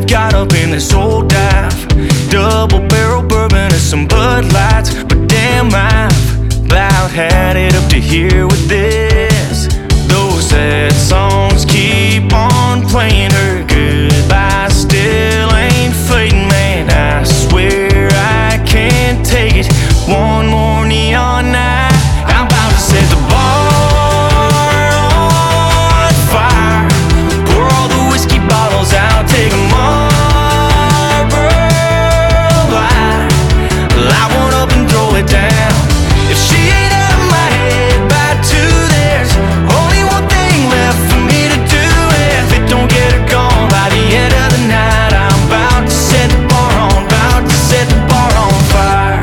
got up in this old dive, double barrel bourbon and some Bud Lights. But damn, I've about had it up to here with this. Those sad songs keep on playing, her goodbye still ain't fading. Man, I swear I can't take it. One more neon night, I'm about to set the bar on fire. Pour all the whiskey bottles out, take a Marlboro Light, light one up and throw it down. If she ain't out of my head by two, there's only one thing left for me to do. If it don't get her gone by the end of the night, I'm about to set the bar on, about to set the bar on fire.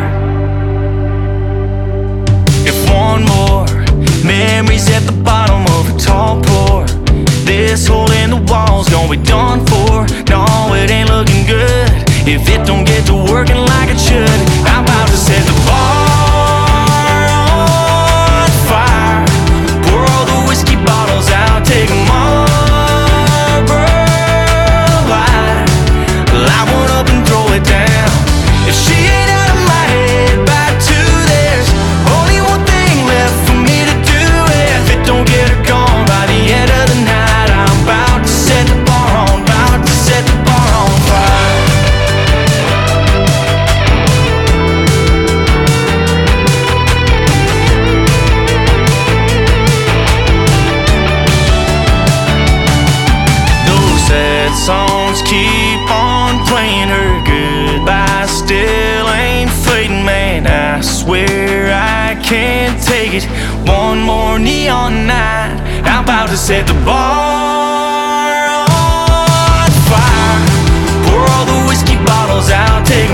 If one more memory's at the bottom of a tall pour, this hole in the wall's gonna be done for. No, it ain't looking good if it don't get to working like it should. I'm about to set the bar on fire. Pour all the whiskey bottles out, take a Marlboro Light, light one up and throw it down. If she ain't out of my head by two, there's only one thing left for me to do. If it don't get her gone by the end of the night, I'm about to set the bar on, about to set the bar on fire. Those sad songs keep on playing, her goodbye still ain't fading. Man, I swear I can't take it. One more neon night, I'm about to set the bar on fire. Pour all the whiskey bottles out, take